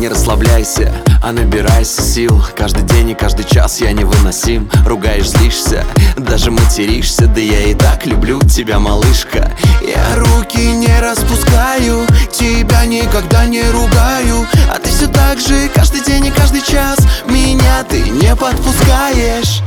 Не расслабляйся, а набирайся сил. Каждый день и каждый час я невыносим. Ругаешь, злишься, даже материшься. Да я и так люблю тебя, малышка. Я руки не распускаю, тебя никогда не ругаю, а ты все так же каждый день и каждый час меня ты не подпускаешь.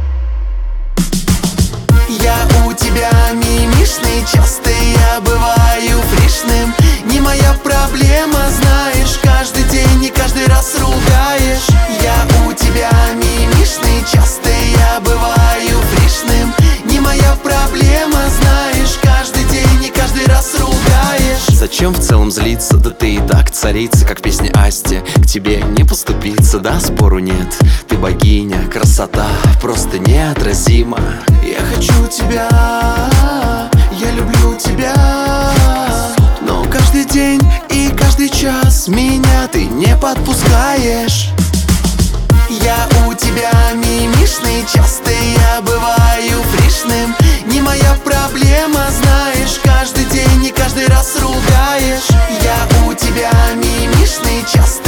Я у тебя мимишный, часто я бываю фришным. Не моя проблема, знаешь, каждый день и каждый раз ругаешь. Я у тебя мимишный, часто я бываю фришным. Не моя проблема, знаешь, каждый день и каждый раз ругаешь. Зачем в целом злиться, да ты и так царица, как в песне Асти. К тебе не поступиться, да, спору нет. Ты богиня, красота просто неотразима. Я хочу тебя, я люблю тебя, но каждый день и каждый час меня ты не подпускаешь. Я у тебя мимишный, часто я бываю фришным. Не моя проблема, знаешь, каждый день и каждый раз ругаешь. Я у тебя мимишный, часто